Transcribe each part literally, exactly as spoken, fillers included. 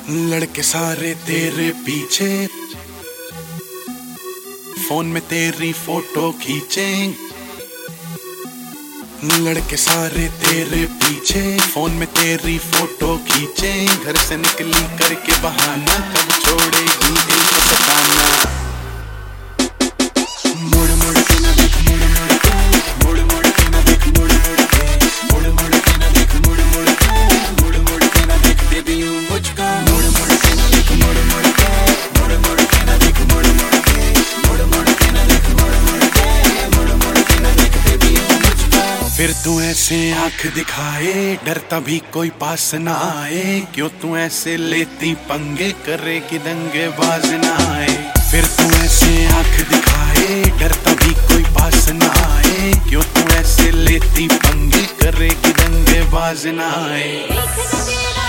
लड़के सारे तेरे पीछे, फोन में तेरी फोटो खींचे। लड़के सारे तेरे पीछे, फोन में तेरी फोटो खींचे। घर से निकली करके बहाना, कब छोड़ेगी दिल को सताना। मुड़ मुड़ के ना देख, मुड़ मुड़ के, मुड़ मुड़ के ना देख, मुड़ मुड़ के, मुड़ मुड़ के ना देख, मुड़ मुड़ के, मुड़ मुड़ के ना देख बेबी यू मुझको। मुड़ मुड़ के ना देख, मुड़ मुड़ के, मुड़ मुड़ के ना देख, मुड़ मुड़ के, मुड़ मुड़ के ना देख, मुड़ मुड़ के, मुड़ मुड़ के ना देख बेबी यू मुझको। फिर तू ऐसे आंख दिखाए, डरता भी कोई पास ना आए। क्यों तू ऐसे लेती पंगे, करे कि दंगे बाज ना आए। फिर तू ऐसे आंख दिखाए, डरता भी कोई पास ना आए। क्यों तू ऐसे लेती पंगे, करे कि दंगे बाज ना आए।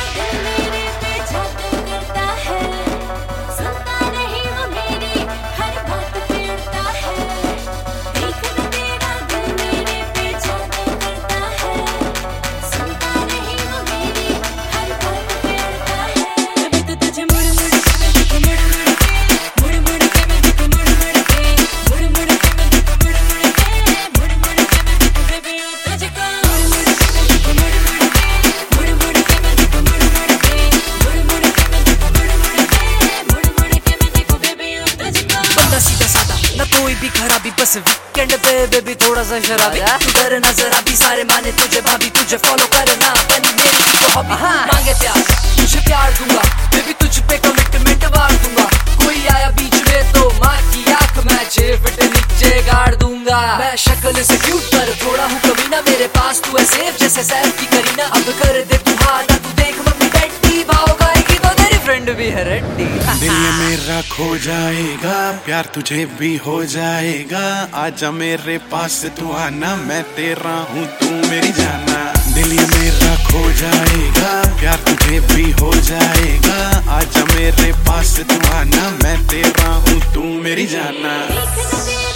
कोई भी खराबी, बस वीकेंड पे बेबी थोड़ा सा शराबी। तू डर नजर आती, सारे माने तुझे भाभी, तुझे फॉलो करना बनी मेरी तो हॉबी। मांगे प्यार, तुझे प्यार दूंगा बेबी, तुझ पे कमिटमेंट वार दूंगा। कोई आया बीच में तो माँ की आंख मैं छह फीट नीचे गाड़ दूंगा। मैं शक्ल से क्यूट पर थोड़ा हूँ कभी ना, मेरे पास तू है सेफ जैसे सैफ की करीना। अब कर दे तू हाँ ना, तू देख मम्मी डैडी भाव गाएगी तो तेरी फ्रेंड भी है रेडी। दिल मेरा खो जाएगा, प्यार तुझे भी हो जाएगा। आजा मेरे पास तू आना, मैं तेरा हूँ तू मेरी जाना। दिल ये मेरा खो जाएगा, प्यार तुझे भी हो जाएगा। आजा मेरे पास तू आना, मैं तेरा हूँ तू मेरी जाना।